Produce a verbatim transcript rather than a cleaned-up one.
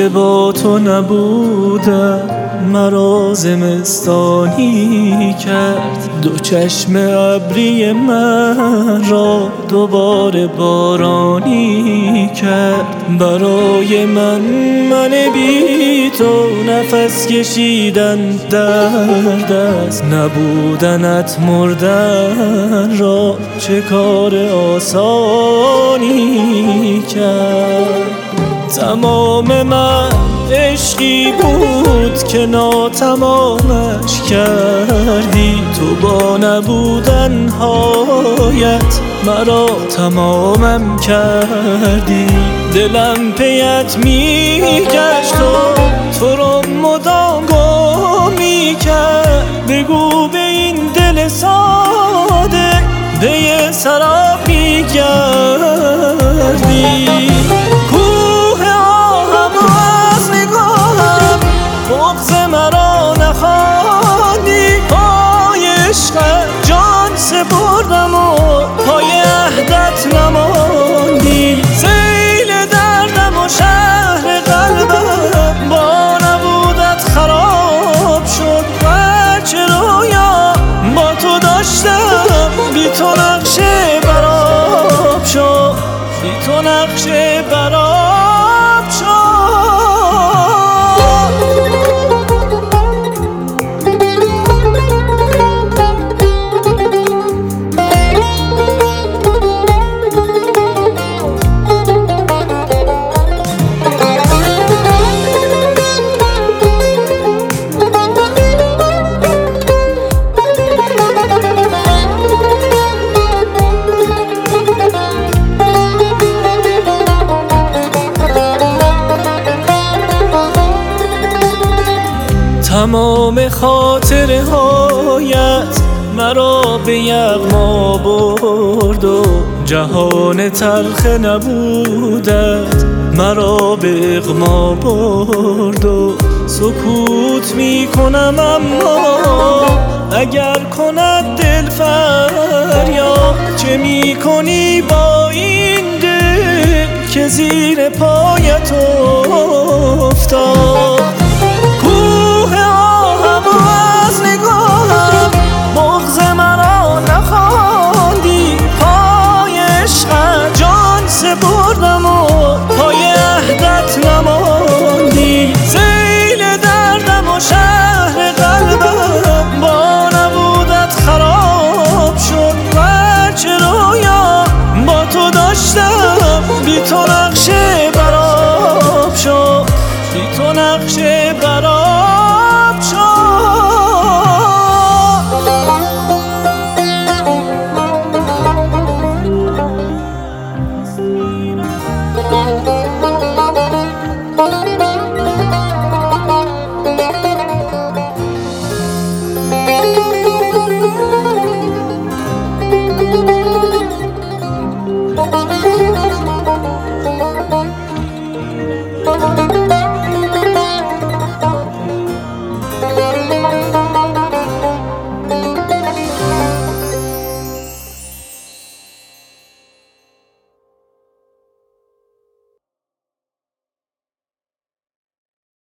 دیگه با تو نبودم مرا زمستانی کرد، دو چشم ابری من را دوباره بارانی کرد. برای من من بی تو نفس کشیدن درد است، نبودنت مردن را چه کار آسانی کرد. تمام من عشقی بود که ناتمامش کردی، تو با نبودن هایت مرا تمامم کردی. دلم پیت میگشت و تو رو مدام گم میکرد، بگو به این دل ساده به یه سراب میگردی. بغض مرا نخوانی، پای عشق جان سپردم و پای عهدت نماندی. سیل دردم و شهر قلبم با نبودت خراب شد، هرچه رویا با تو داشتم بی تو نقشه براب شد، بی تو نقشه براب شد. تمام خاطره هایت مرا به یغما برد و جهان تلخ نبودت مرا به اغما برد. و سکوت می کنم اما اگر کند دل فریاد، چه می کنی با این دل که زیر پایت افتاد.